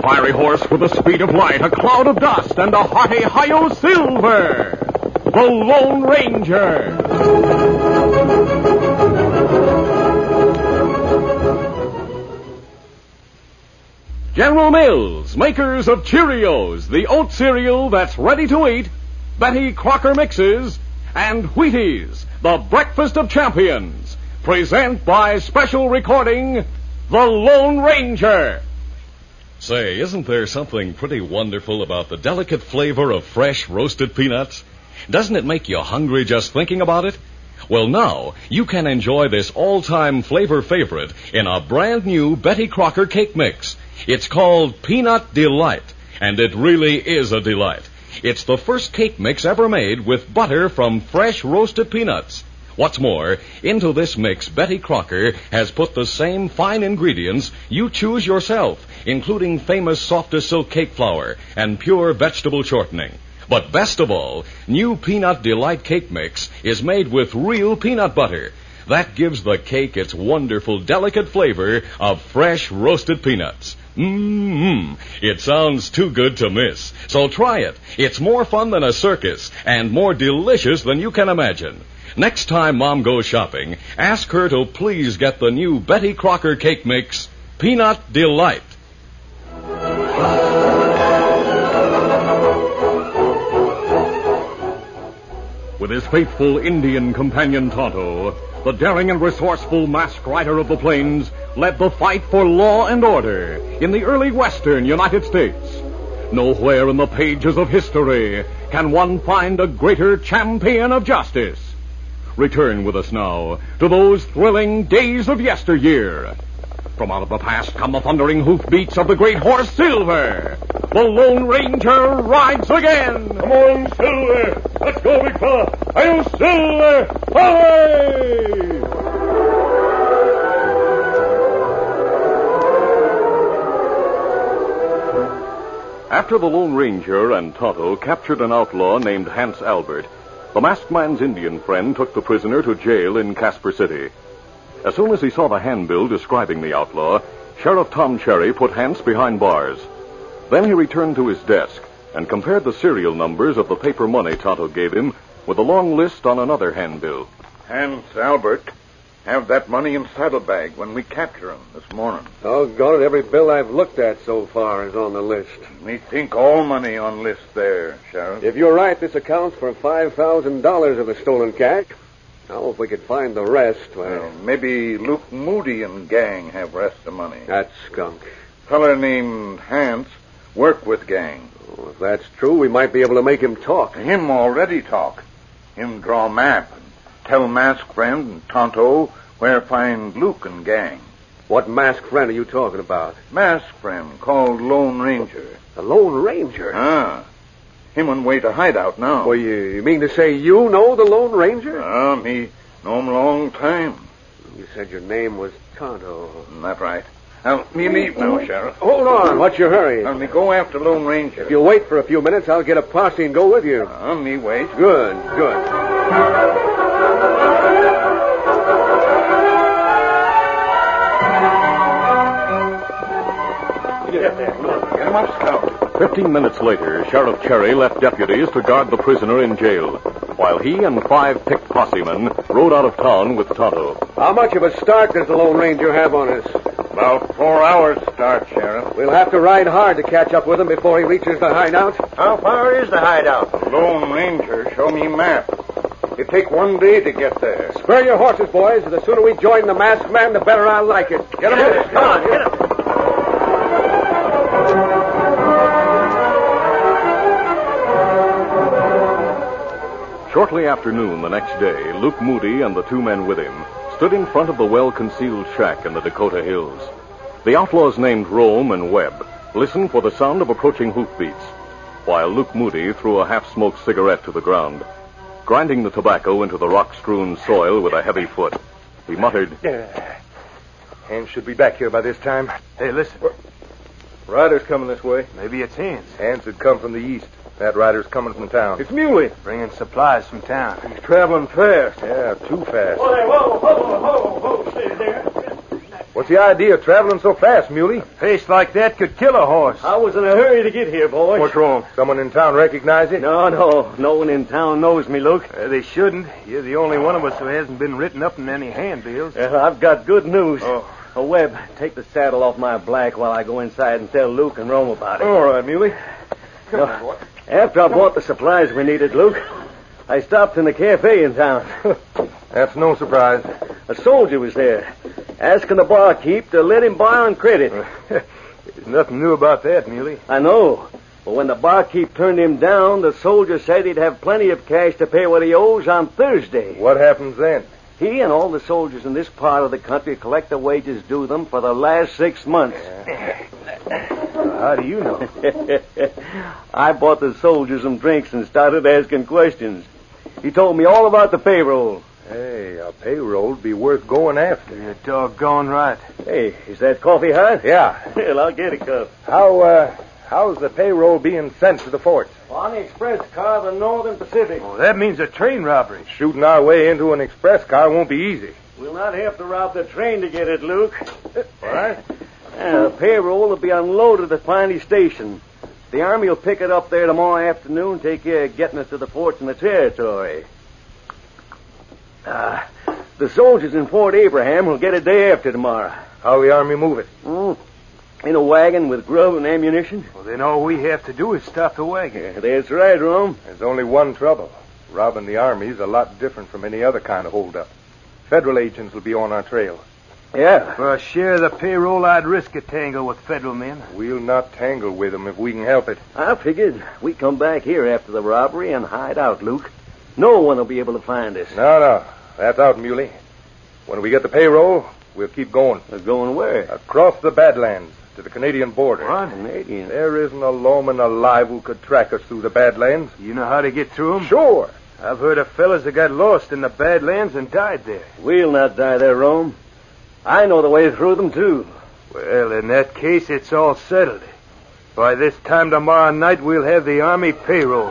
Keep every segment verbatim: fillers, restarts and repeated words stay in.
fiery horse with the speed of light, a cloud of dust, and a hearty hi-yo silver. The Lone Ranger. General Mills, makers of Cheerios, the oat cereal that's ready to eat, Betty Crocker Mixes, and Wheaties, the breakfast of champions, present by special recording, The Lone Ranger. Say, isn't there something pretty wonderful about the delicate flavor of fresh roasted peanuts? Doesn't it make you hungry just thinking about it? Well, now, you can enjoy this all-time flavor favorite in a brand new Betty Crocker cake mix. It's called Peanut Delight, and it really is a delight. It's the first cake mix ever made with butter from fresh roasted peanuts. What's more, into this mix, Betty Crocker has put the same fine ingredients you choose yourself, including famous softest silk cake flour and pure vegetable shortening. But best of all, new Peanut Delight cake mix is made with real peanut butter. That gives the cake its wonderful, delicate flavor of fresh roasted peanuts. Mmm, it sounds too good to miss. So try it. It's more fun than a circus and more delicious than you can imagine. Next time Mom goes shopping, ask her to please get the new Betty Crocker cake mix, Peanut Delight. With his faithful Indian companion Tonto, the daring and resourceful masked rider of the plains led the fight for law and order in the early western United States. Nowhere in the pages of history can one find a greater champion of justice. Return with us now to those thrilling days of yesteryear. From out of the past come the thundering hoofbeats of the great horse Silver. The Lone Ranger rides again. Come on, Silver. Let's go, big fella. Hi-yo, Silver. Away! After the Lone Ranger and Tonto captured an outlaw named Hans Albert, the masked man's Indian friend took the prisoner to jail in Casper City. As soon as he saw the handbill describing the outlaw, Sheriff Tom Cherry put Hans behind bars. Then he returned to his desk and compared the serial numbers of the paper money Tonto gave him with a long list on another handbill. Hans Albert have that money in saddlebag when we capture him this morning. Doggone it, every bill I've looked at so far is on the list. Me think all money on list there, Sheriff. If you're right, this accounts for five thousand dollars of the stolen cash. Now, if we could find the rest, well... well... Maybe Luke Moody and gang have rest of money. That skunk. Feller named Hans work with gang. Oh, if that's true, we might be able to make him talk. Him already talk. Him draw map and tell masked friend and Tonto where find Luke and gang. What masked friend are you talking about? Masked friend called Lone Ranger. The Lone Ranger? Ah. Him on way to hideout now. Well, you, you mean to say you know the Lone Ranger? Ah, me know him long time. You said your name was Tonto. That's right. Now, me leave now, Sheriff. Hold on. What's your hurry? Now, me go after Lone Ranger. If you'll wait for a few minutes, I'll get a posse and go with you. Ah, me wait. Good, good. Get him up, Scout. Fifteen minutes later, Sheriff Cherry left deputies to guard the prisoner in jail, while he and five picked possemen rode out of town with Tonto. How much of a start does the Lone Ranger have on us? About four hours start, Sheriff. We'll have to ride hard to catch up with him before he reaches the hideout. How far is the hideout? The Lone Ranger show me map. It take one day to get there. Spur your horses, boys. The sooner we join the masked man, the better I'll like it. Get him in. Come on, get him. Shortly after noon the next day, Luke Moody and the two men with him stood in front of the well-concealed shack in the Dakota Hills. The outlaws named Rome and Webb listened for the sound of approaching hoofbeats, while Luke Moody threw a half-smoked cigarette to the ground. Grinding the tobacco into the rock-strewn soil with a heavy foot, he muttered, Yeah. Hans should be back here by this time. Hey, listen. Rider's coming this way. Maybe it's Hans. Hans had come from the east. That rider's coming from town. It's Muley. Bringing supplies from town. He's traveling fast. Yeah, too fast. Whoa, whoa, whoa, whoa, whoa, stay there. What's the idea of traveling so fast, Muley? A pace like that could kill a horse. I was in a hurry to get here, boys. What's wrong? Someone in town recognize you? No, no. No one in town knows me, Luke. Uh, they shouldn't. You're the only one of us who hasn't been written up in any handbills. Uh, I've got good news. Oh. Oh, Webb, take the saddle off my black while I go inside and tell Luke and Rome about it. All right, Muley. Come No, on, boy. After I bought the supplies we needed, Luke, I stopped in the cafe in town. That's no surprise. A soldier was there, asking the barkeep to let him buy on credit. There's nothing new about that, Muley. I know. But when the barkeep turned him down, the soldier said he'd have plenty of cash to pay what he owes on Thursday. What happens then? He and all the soldiers in this part of the country collect the wages due them for the last six months. How do you know? I bought the soldiers some drinks and started asking questions. He told me all about the payroll. Hey, a payroll'd be worth going after. You're doggone right. Hey, is that coffee hot? Yeah. Well, I'll get a cup. How, uh, how's the payroll being sent to the fort? On the express car, the Northern Pacific. Oh, that means a train robbery. Shooting our way into an express car won't be easy. We'll not have to rob the train to get it, Luke. What? Yeah, the payroll will be unloaded at Piney Station. The Army will pick it up there tomorrow afternoon and take care of getting it to the forts in the territory. Uh, the soldiers in Fort Abraham will get it day after tomorrow. How'll the Army move it? Mm. In a wagon with grub and ammunition. Well, then all we have to do is stop the wagon. Yeah, that's right, Rome. There's only one trouble. Robbing the Army's a lot different from any other kind of holdup. Federal agents will be on our trail. Yeah. For a share of the payroll, I'd risk a tangle with federal men. We'll not tangle with them if we can help it. I figured we'd come back here after the robbery and hide out, Luke. No one will be able to find us. No, no. That's out, Muley. When we get the payroll, we'll keep going. We're going where? Across the Badlands to the Canadian border. What? Canadian. There isn't a lawman alive who could track us through the Badlands. You know how to get through them? Sure. I've heard of fellas that got lost in the Badlands and died there. We'll not die there, Rome. I know the way through them, too. Well, in that case, it's all settled. By this time tomorrow night, we'll have the Army payroll.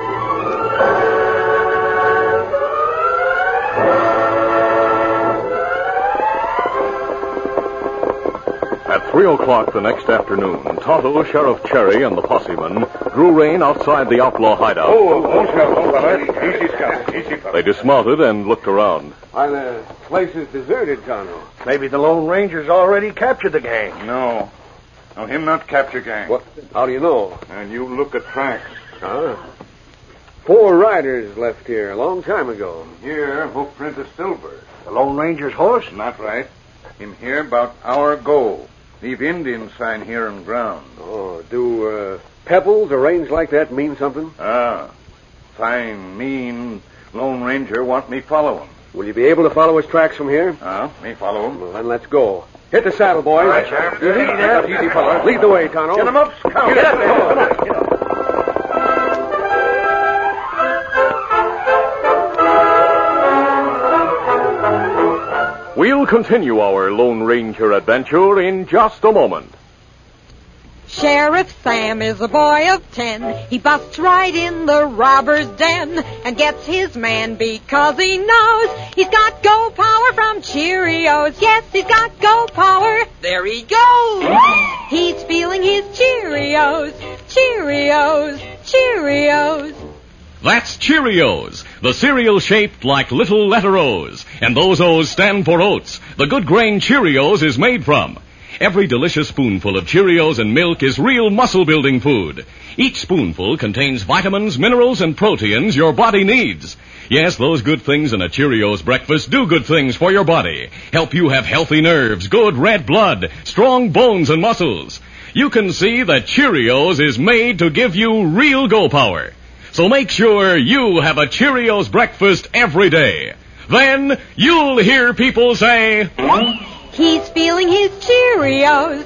At three o'clock the next afternoon, Tonto, Sheriff Cherry, and the posseman drew rein outside the outlaw hideout. Oh, hold scout, hold fella. Easy, scout. Easy, fella. They dismounted and looked around. Why, the place is deserted, Tonto. Maybe the Lone Ranger's already captured the gang. No. No, him not capture gang. What? How do you know? And you look at tracks. Huh? Four riders left here a long time ago. Here, hoofprint of silver. The Lone Ranger's horse? Not right. Him here about hour ago. Leave Indian sign here on ground. Oh, do uh, pebbles arranged like that mean something? Ah. Fine, mean. Lone Ranger want me follow him. Will you be able to follow his tracks from here? Ah, me follow him. Well, then let's go. Hit the saddle, boys. All right, Sheriff. Easy, Easy, easy, fella. Lead the way, Tonto. Get him up, Scout. Get up there. Come on, get up. We'll continue our Lone Ranger adventure in just a moment. Sheriff Sam is a boy of ten. He busts right in the robber's den and gets his man because he knows he's got go power from Cheerios. Yes, he's got go power. There he goes. He's feeling his Cheerios. Cheerios. Cheerios. That's Cheerios, the cereal shaped like little letter O's. And those O's stand for oats. The good grain Cheerios is made from. Every delicious spoonful of Cheerios and milk is real muscle-building food. Each spoonful contains vitamins, minerals, and proteins your body needs. Yes, those good things in a Cheerios breakfast do good things for your body. Help you have healthy nerves, good red blood, strong bones and muscles. You can see that Cheerios is made to give you real go power. So make sure you have a Cheerios breakfast every day. Then you'll hear people say, He's feeling his Cheerios.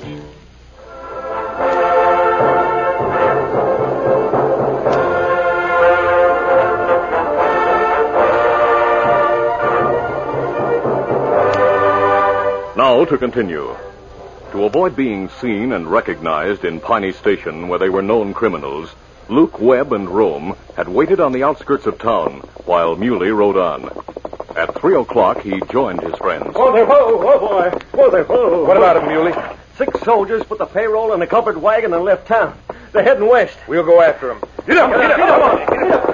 Now to continue. To avoid being seen and recognized in Piney Station where they were known criminals, Luke, Webb, and Rome had waited on the outskirts of town while Muley rode on. At three o'clock, he joined his friends. Whoa there, whoa, whoa, boy. Whoa there, whoa. What about him, Muley? Six soldiers put the payroll in a covered wagon and left town. They're heading west. We'll go after him. Get up, get up, get up. Get up.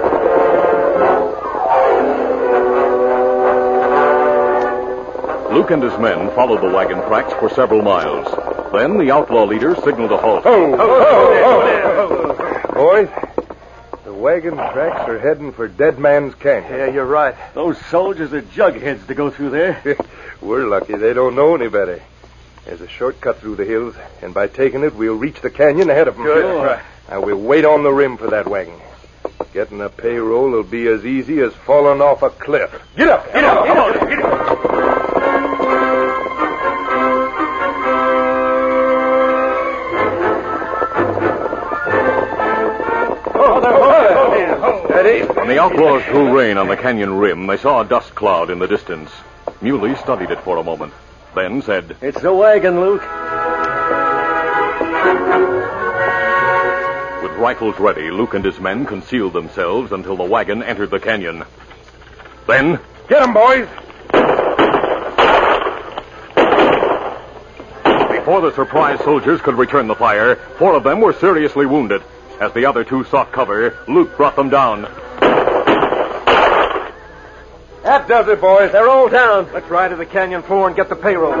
Luke and his men followed the wagon tracks for several miles. Then the outlaw leader signaled a halt. Oh, oh, oh, oh. Boys, the wagon tracks are heading for Dead Man's Canyon. Yeah, you're right. Those soldiers are jugheads to go through there. We're lucky they don't know any better. There's a shortcut through the hills, and by taking it, we'll reach the canyon ahead of them. Good. Right. Now, we'll wait on the rim for that wagon. Getting a payroll will be as easy as falling off a cliff. Get up! Get up! Get up! Get up! When the outlaws drew rein on the canyon rim, they saw a dust cloud in the distance. Muley studied it for a moment, then said, "It's the wagon, Luke." With rifles ready, Luke and his men concealed themselves until the wagon entered the canyon. Then... Get 'em, boys! Before the surprised soldiers could return the fire, four of them were seriously wounded. As the other two sought cover, Luke brought them down. That does it, boys. They're all down. Let's ride to the canyon floor and get the payroll.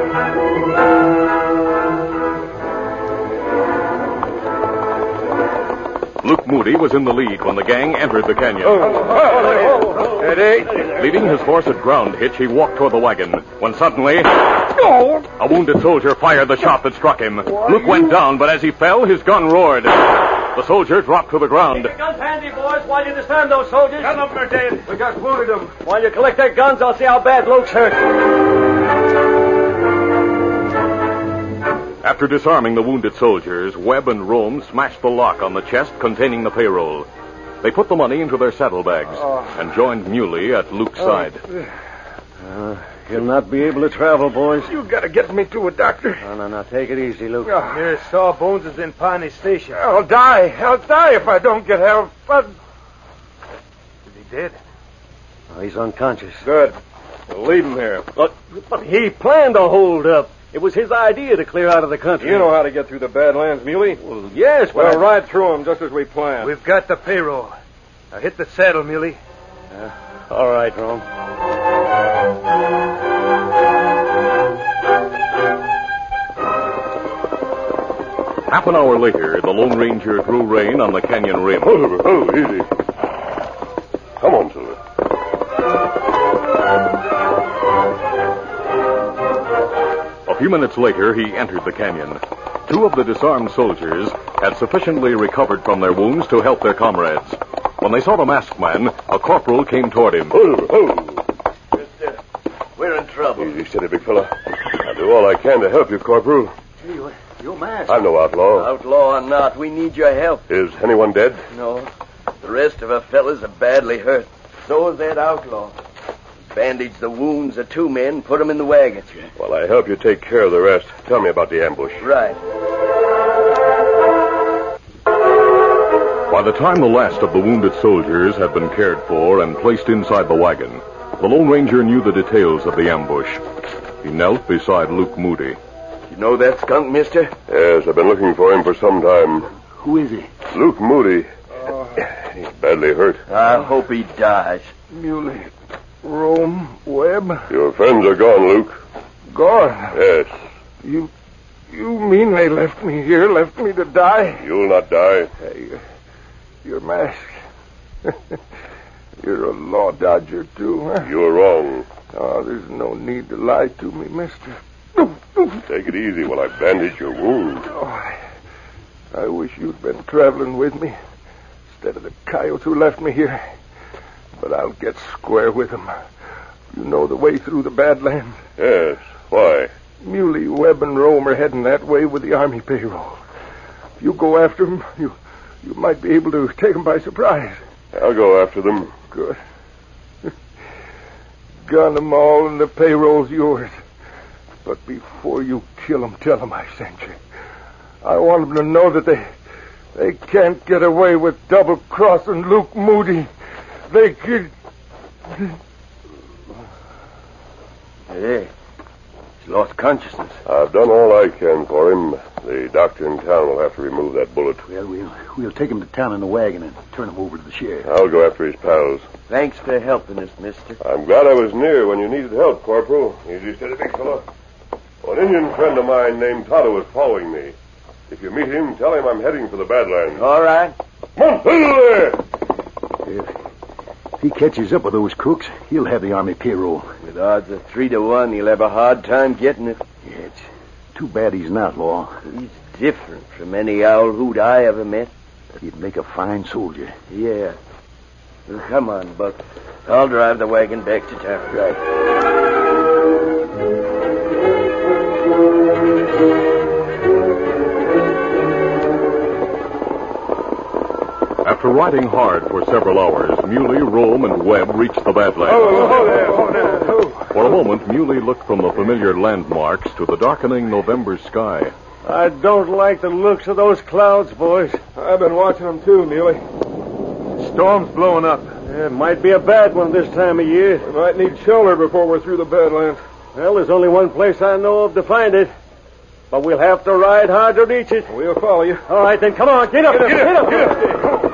Luke Moody was in the lead when the gang entered the canyon. Oh, oh, oh, Steady. Leaving his horse at ground hitch, he walked toward the wagon, when suddenly... a wounded soldier fired the shot that struck him. Luke went down, but as he fell, his gun roared. The soldier dropped to the ground. Keep your guns handy, boys, while you disarm those soldiers. None of them are dead. We just wounded them. While you collect their guns, I'll see how bad Luke's hurt. After disarming the wounded soldiers, Webb and Rome smashed the lock on the chest containing the payroll. They put the money into their saddlebags oh. and joined Muley at Luke's oh. side. Uh, he'll not be able to travel, boys. You gotta get me to a doctor. No, no, no. Take it easy, Luke. Oh. Your Sawbones is in Pawnee Station. I'll die. I'll die if I don't get help. But... Is he dead? Oh, he's unconscious. Good. We'll leave him here. But, but he planned to hold up. It was his idea to clear out of the country. You know how to get through the Badlands, Muley? Well, yes, but... We'll I... ride through them just as we planned. We've got the payroll. Now hit the saddle, Muley. Uh, all right, Rome. Half an hour later, the Lone Ranger drew rein on the canyon rim. Oh, oh, easy. Come on, Silver. A few minutes later, he entered the canyon. Two of the disarmed soldiers had sufficiently recovered from their wounds to help their comrades. When they saw the masked man, a corporal came toward him. Oh, oh. Mister, we're in trouble. Easy, steady, big fella. I'll do all I can to help you, Corporal. Hey, you're masked. I'm no outlaw. Outlaw or not, we need your help. Is anyone dead? No. The rest of our fellas are badly hurt. So is that outlaw. Bandage the wounds of two men, put them in the wagon. While I help you take care of the rest, tell me about the ambush. Right. By the time the last of the wounded soldiers had been cared for and placed inside the wagon, the Lone Ranger knew the details of the ambush. He knelt beside Luke Moody. You know that skunk, mister? Yes, I've been looking for him for some time. Who is he? Luke Moody. Uh, He's badly hurt. I hope he dies. Muley, Rome, Webb. Your friends are gone, Luke. Gone? Yes. You you mean they left me here, left me to die? You'll not die. Hey, you're masked. You're a law dodger, too, huh? You're wrong. Oh, there's no need to lie to me, mister. Take it easy while I bandage your wound. Oh, I, I wish you'd been traveling with me instead of the coyotes who left me here. But I'll get square with them. You know the way through the Badlands? Yes. Why? Muley, Webb, and Rome are heading that way with the army payroll. If you go after them, you, you might be able to take them by surprise. I'll go after them. Good. Gun them all and the payroll's yours. But before you kill them, tell them I sent you. I want them to know that they they can't get away with double-crossing Luke Moody. They could... Hey, he's lost consciousness. I've done all I can for him. The doctor in town will have to remove that bullet. Well, we'll, we'll take him to town in the wagon and turn him over to the sheriff. I'll go after his pals. Thanks for helping us, mister. I'm glad I was near when you needed help, Corporal. Easy, steady, big fellow. Well, an Indian friend of mine named Tonto is following me. If you meet him, tell him I'm heading for the Badlands. All right. Come on, there! If he catches up with those crooks, he'll have the Army payroll. With odds of three to one, he'll have a hard time getting it. Yeah, it's too bad he's an outlaw. He's different from any owl hoot I ever met. He'd make a fine soldier. Yeah. Well, come on, Buck. I'll drive the wagon back to town. Right. After riding hard for several hours, Muley, Rome, and Webb reached the Badlands. Oh, oh, there, oh, there. Oh. For a moment, Muley looked from the familiar landmarks to the darkening November sky. I don't like the looks of those clouds, boys. I've been watching them too, Muley. Storm's blowing up. It might be a bad one this time of year. We might need shelter before we're through the Badlands. Well, there's only one place I know of to find it. But we'll have to ride hard to reach it. We'll follow you. All right, then come on. Get up, get up, get get up. up. Get up. Get up.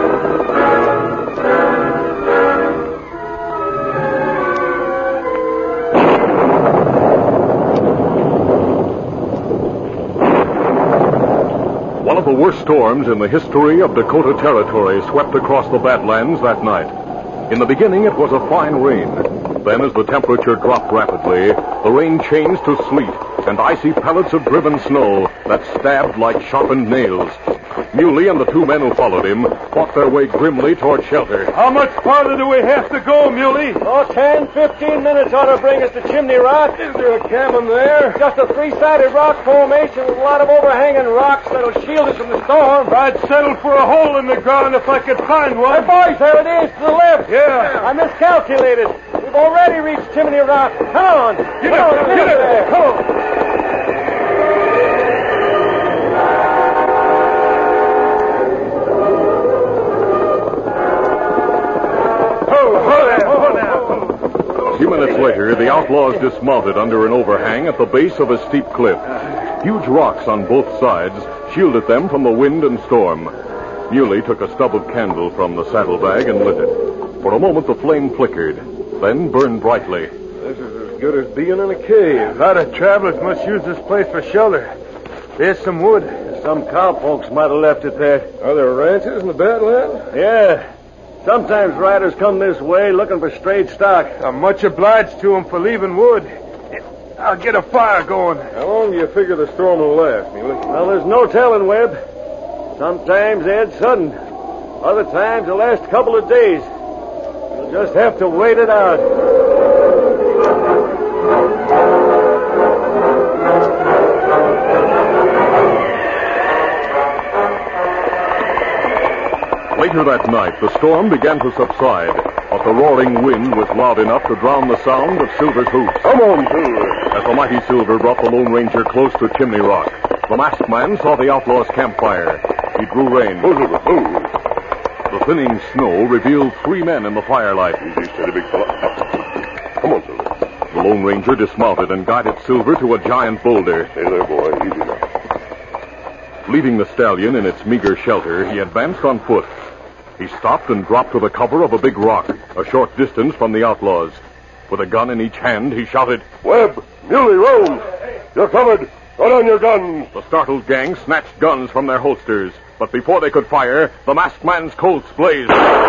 One of the worst storms in the history of Dakota Territory swept across the Badlands that night. In the beginning, it was a fine rain. Then, as the temperature dropped rapidly, the rain changed to sleet and icy pellets of driven snow that stabbed like sharpened nails. Muley and the two men who followed him fought their way grimly toward shelter. How much farther do we have to go, Muley? Oh, ten, fifteen minutes ought to bring us to Chimney Rock. Is there a cabin there? Just a three-sided rock formation with a lot of overhanging rocks that'll shield us from the storm. I'd settle for a hole in the ground if I could find one. Hey, boys, there it is, to the left. Yeah. I miscalculated. We've already reached Chimney Rock. Come on. Get Come up, on, get up there. Come on. A few minutes later, the outlaws dismounted under an overhang at the base of a steep cliff. Huge rocks on both sides shielded them from the wind and storm. Muley took a stub of candle from the saddlebag and lit it. For a moment, the flame flickered, then burned brightly. This is as good as being in a cave. A lot of travelers must use this place for shelter. There's some wood. Some cowpokes might have left it there. Are there ranches in the Badlands? Yeah. Sometimes riders come this way looking for strayed stock. I'm much obliged to them for leaving wood. I'll get a fire going. How long do you figure the storm will last, Muley? Well, there's no telling, Webb. Sometimes it's sudden. Other times it'll last a couple of days. You'll just have to wait it out. Later that night, the storm began to subside, but the roaring wind was loud enough to drown the sound of Silver's hoots. Come on, Silver. As the mighty Silver brought the Lone Ranger close to Chimney Rock, the masked man saw the outlaw's campfire. He drew rein. Move, Silver, move. The thinning snow revealed three men in the firelight. Easy, steady, big fella. Come on, Silver. The Lone Ranger dismounted and guided Silver to a giant boulder. Stay there, boy. Easy now. Leaving the stallion in its meager shelter, he advanced on foot. He stopped and dropped to the cover of a big rock, a short distance from the outlaws. With a gun in each hand, he shouted, Webb, Muley, Rome, you're covered. Throw down your guns. The startled gang snatched guns from their holsters, but before they could fire, the masked man's Colts blazed.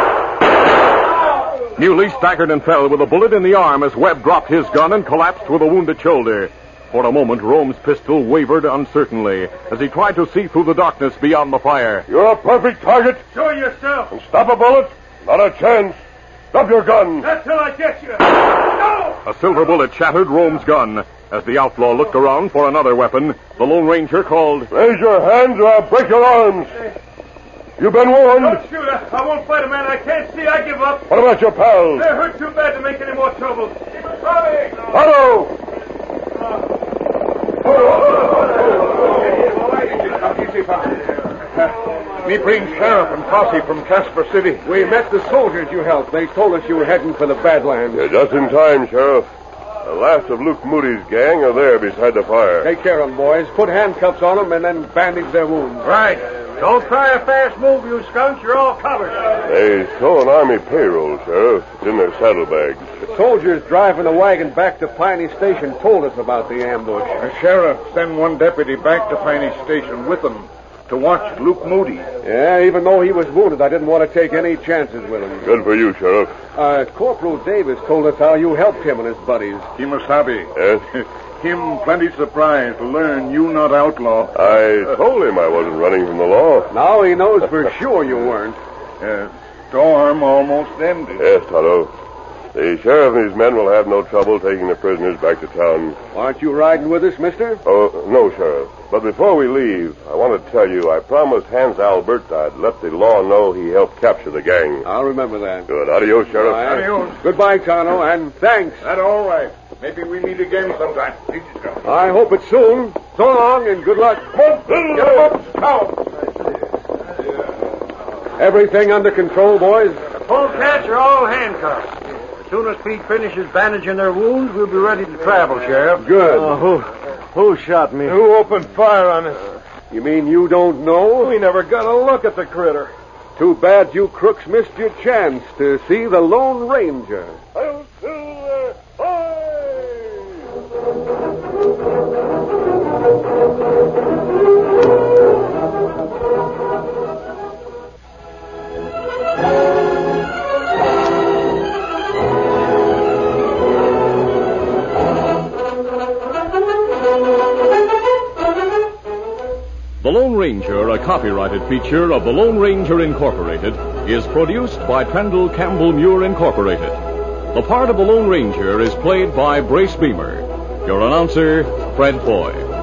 Muley staggered and fell with a bullet in the arm as Webb dropped his gun and collapsed with a wounded shoulder. For a moment, Rome's pistol wavered uncertainly as he tried to see through the darkness beyond the fire. You're a perfect target. Show yourself. And stop a bullet. Not a chance. Drop your gun. Not till I get you. No! A silver bullet shattered Rome's gun. As the outlaw looked around for another weapon, the Lone Ranger called, Raise your hands or I'll break your arms. You've been warned. Don't shoot her. I won't fight a man I can't see. I give up. What about your pals? They're hurt too bad to make any more trouble. Keep it coming. Otto! Me bring sheriff and posse from Casper City. We met the soldiers you helped. They told us you were heading for the Badlands. You're just in time, Sheriff. The last of Luke Moody's gang are there beside the fire. Take care of them, boys. Put handcuffs on them and then bandage their wounds. Right. Don't try a fast move, you skunks. You're all covered. They stole an army payroll, Sheriff. It's in their saddlebags. The soldiers driving the wagon back to Piney Station told us about the ambush. The sheriff sent one deputy back to Piney Station with them to watch Luke Moody. Yeah, even though he was wounded, I didn't want to take any chances with him. Good for you, Sheriff. Uh, Corporal Davis told us how you helped him and his buddies. Kimasabi. Yes? Him plenty surprised to learn you not outlaw. I told him I wasn't running from the law. Now he knows for sure you weren't. Uh, storm almost ended. Yes, Tonto. The sheriff and his men will have no trouble taking the prisoners back to town. Aren't you riding with us, mister? Oh, no, Sheriff. But before we leave, I want to tell you I promised Hans Albert I'd let the law know he helped capture the gang. I'll remember that. Good. Adios, Sheriff. Bye. Adios. Goodbye, Tonto, and thanks. That's all right. Maybe we meet again sometime. I hope it's soon. So long and good luck. Everything under control, boys? The polecats are all handcuffed. As soon as Pete finishes bandaging their wounds, we'll be ready to travel, Sheriff. Good. Uh, who, who shot me? Who opened fire on us? You mean you don't know? We never got a look at the critter. Too bad you crooks missed your chance to see the Lone Ranger. I'll Silver! The Lone Ranger, a copyrighted feature of the Lone Ranger Incorporated, is produced by Trendle Campbell Muir Incorporated. The part of the Lone Ranger is played by Brace Beamer. Your announcer, Fred Foy.